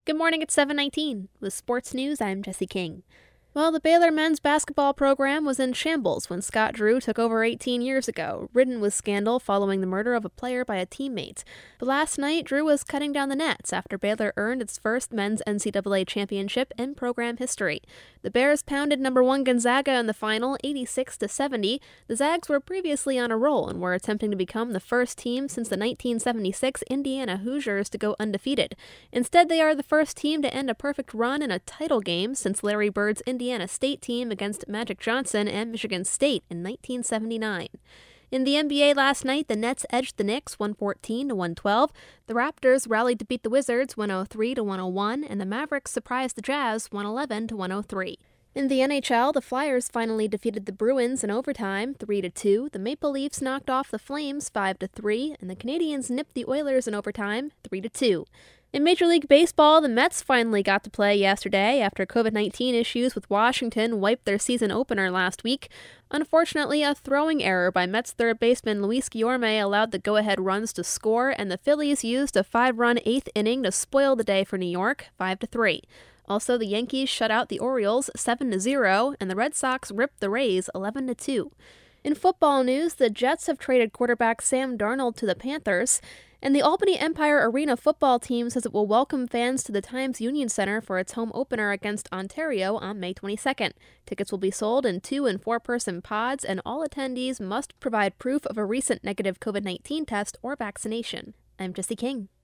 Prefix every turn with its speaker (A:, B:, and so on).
A: Good morning, it's 7:19. With sports news, I'm Jesse King. Well, the Baylor men's basketball program was in shambles when Scott Drew took over 18 years ago, ridden with scandal following the murder of a player by a teammate. But last night, Drew was cutting down the nets after Baylor earned its first men's NCAA championship in program history. The Bears pounded number 1 Gonzaga in the final, 86-70. The Zags were previously on a roll and were attempting to become the first team since the 1976 Indiana Hoosiers to go undefeated. Instead, they are the first team to end a perfect run in a title game since Larry Bird's Indiana State team against Magic Johnson and Michigan State in 1979. In the NBA last night, the Nets edged the Knicks 114-112. The Raptors rallied to beat the Wizards 103-101, and the Mavericks surprised the Jazz 111-103. In the NHL, the Flyers finally defeated the Bruins in overtime 3-2. The Maple Leafs knocked off the Flames 5-3, and the Canadiens nipped the Oilers in overtime 3-2. In Major League Baseball, the Mets finally got to play yesterday after COVID-19 issues with Washington wiped their season opener last week. Unfortunately, a throwing error by Mets third baseman Luis Guillorme allowed the go-ahead runs to score, and the Phillies used a 5-run eighth inning to spoil the day for New York, 5-3. Also, the Yankees shut out the Orioles 7-0, and the Red Sox ripped the Rays 11-2. In football news, the Jets have traded quarterback Sam Darnold to the Panthers, and the Albany Empire Arena football team says it will welcome fans to the Times Union Center for its home opener against Ontario on May 22nd. Tickets will be sold in 2- and 4-person pods, and all attendees must provide proof of a recent negative COVID-19 test or vaccination. I'm Jesse King.